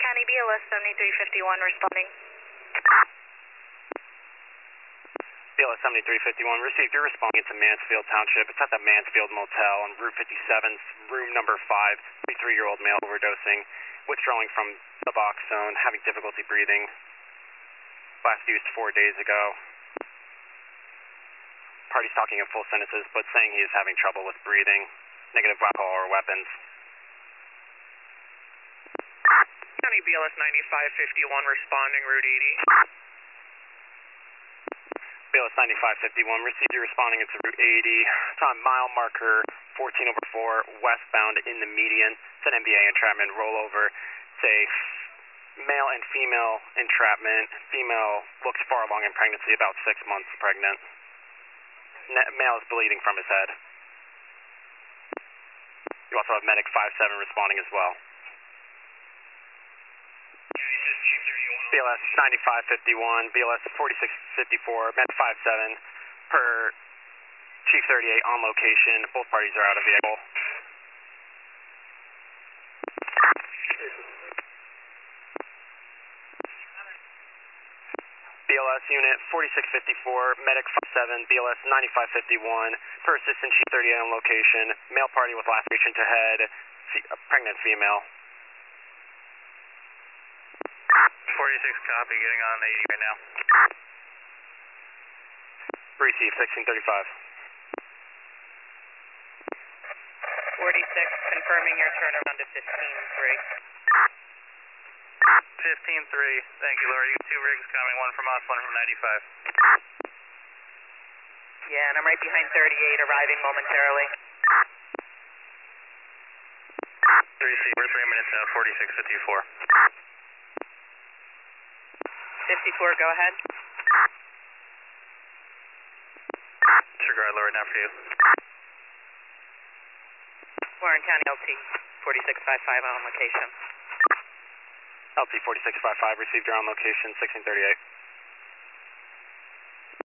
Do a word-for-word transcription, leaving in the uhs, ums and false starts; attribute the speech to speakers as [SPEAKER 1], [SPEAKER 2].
[SPEAKER 1] County, B L S seventy-three fifty-one responding.
[SPEAKER 2] B L S seventy-three fifty-one, received. You're responding to Mansfield Township. It's at the Mansfield Motel on Route fifty-seven, room number five. thirty-three-year-old male overdosing, withdrawing from the box zone, having difficulty breathing. Last used four days ago. Party's talking in full sentences, but saying he is having trouble with breathing. Negative alcohol or weapons.
[SPEAKER 3] County B L S ninety-five fifty-one responding, Route eighty.
[SPEAKER 2] B L S ninety-five fifty-one, received. You're responding into Route eighty. It's on mile marker fourteen over four, westbound in the median. It's an N B A entrapment rollover. It's a male and female entrapment. Female looks far along in pregnancy, about six months pregnant. Male is bleeding from his head. You also have medic five seven responding as well. B L S ninety-five fifty-one, B L S forty-six fifty-four, med five seven per Chief thirty-eight on location. Both parties are out of vehicle. B L S unit forty-six fifty-four, medic five seven, B L S ninety-five fifty-one, per assistant Chief thirty-eight on location. Male party with laceration to head, fe- pregnant female.
[SPEAKER 3] forty-six copy, getting on eighty right now.
[SPEAKER 2] Receive sixteen thirty-five.
[SPEAKER 1] forty-six, confirming your turnaround to fifteen three.
[SPEAKER 3] fifteen three, thank you, Laura. You have two rigs coming, one from us, one from ninety-five.
[SPEAKER 1] Yeah, and I'm right behind thirty-eight, arriving momentarily.
[SPEAKER 3] Receive, we're three minutes out, forty-six fifty-four.
[SPEAKER 1] fifty-four, go ahead.
[SPEAKER 3] Disregard, Laura, now for you.
[SPEAKER 1] Warren County L T, forty-six fifty-five on location.
[SPEAKER 2] L T forty-six fifty-five, received. You're on location, sixteen thirty-eight.